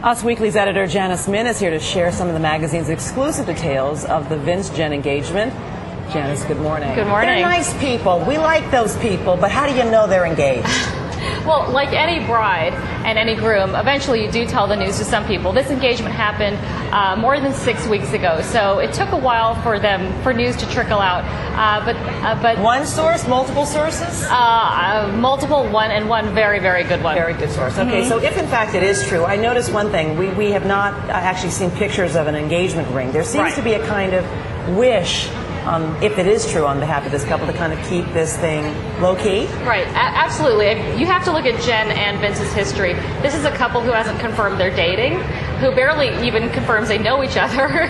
Us Weekly's editor Janice Min is here to share some of the magazine's exclusive details of the Vince-Jen engagement. Janice, good morning. Good morning. They're nice people. We like those people, but how do you know they're engaged? Well, like any bride and any groom, eventually you do tell the news to some people. This engagement happened more than 6 weeks ago, so it took a while for news to trickle out. But one source, multiple sources? Multiple, one very, very good one. Very good source. Okay, so if in fact it is true, I noticed one thing. We have not actually seen pictures of an engagement ring. There seems to be a kind of wish, if it is true on behalf of this couple, to kind of keep this thing low-key? Right, absolutely. You have to look at Jen and Vince's history. This is a couple who hasn't confirmed they're dating, who barely even confirms they know each other.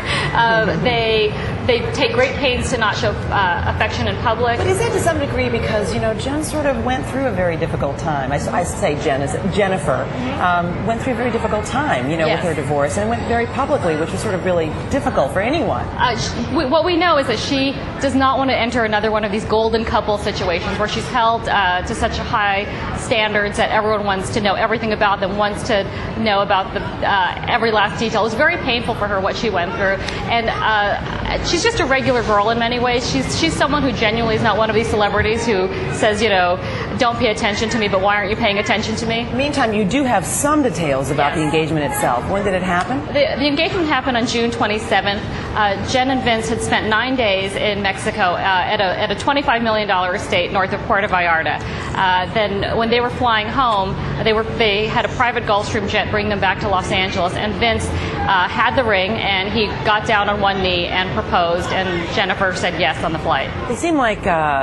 They take great pains to not show affection in public. But is that to some degree because, you know, Jen sort of went through a very difficult time. I say Jen, is it Jennifer, went through a very difficult time, you know, with her divorce, and went very publicly, which was sort of really difficult for anyone. What we know is that she does not want to enter another one of these golden couple situations where she's held to such high standards that everyone wants to know everything about them, wants to know about every last detail. It was very painful for her what she went through, and she's just a regular girl in many ways. She's someone who genuinely is not one of these celebrities who says, you know, don't pay attention to me, but why aren't you paying attention to me? Meantime, you do have some details about the engagement itself. When did it happen? The engagement happened on June 27th. Jen and Vince had spent 9 days in Mexico at a $25 million estate north of Puerto Vallarta. Then when they were flying home, they had a private Gulfstream jet bring them back to Los Angeles, and Vince had the ring, and he got down on one knee and proposed, and Jennifer said yes on the flight. They seem like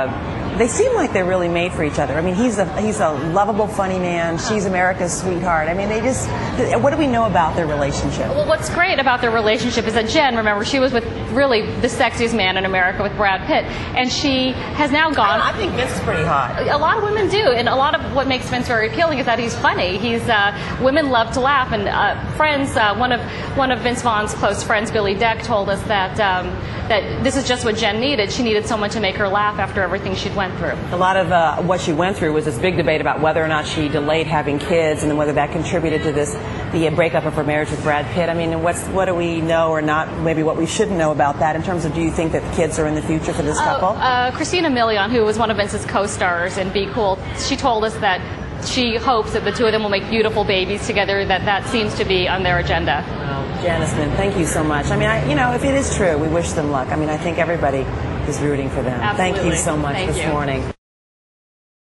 they're really made for each other. I mean, he's a lovable, funny man. She's America's sweetheart. I mean, what do we know about their relationship? Well, what's great about their relationship is that Jen, remember, she was with really the sexiest man in America with Brad Pitt, and she has now gone. I think Vince is pretty hot. A lot of women do, and a lot of what makes Vince very appealing is that he's funny. Women love to laugh, and friends. One of Vince Vaughn's close friends, Billy Deck, told us that this is just what Jen needed. She needed someone to make her laugh after everything she'd went through. A lot of what she went through was this big debate about whether or not she delayed having kids, and then whether that contributed to the breakup of her marriage with Brad Pitt. I mean, what do we know or not, maybe what we shouldn't know about that in terms of, do you think that kids are in the future for this couple? Christina Milian, who was one of Vince's co-stars in Be Cool, she told us that she hopes that the two of them will make beautiful babies together, that seems to be on their agenda. Well, Janice Min, thank you so much. I mean, if it is true, we wish them luck. I mean, I think everybody is rooting for them. Absolutely. Thank you so much this morning.